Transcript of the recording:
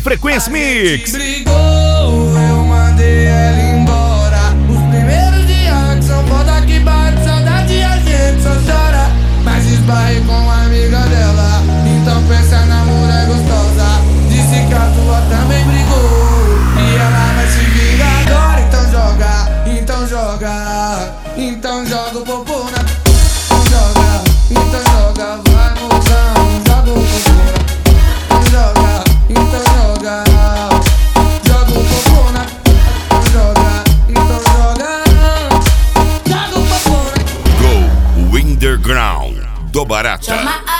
Frequência Mix. Brigou, eu mandei ela embora. Os primeiros dias que são foda que bate saudade, a gente só chora. Mas esbarrei com a amiga dela, então pensa na mulher gostosa. Disse que a tua também brigou e ela vai se vingar agora. Então joga, então joga, então joga o popô na. Então joga, vai mozão, joga o popô na. Então joga, então joga, joga o popô na. Então joga, joga o popô na. Go Underground do Barata.